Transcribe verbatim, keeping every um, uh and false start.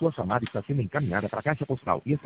Sua chamada está sendo encaminhada para a caixa postal e está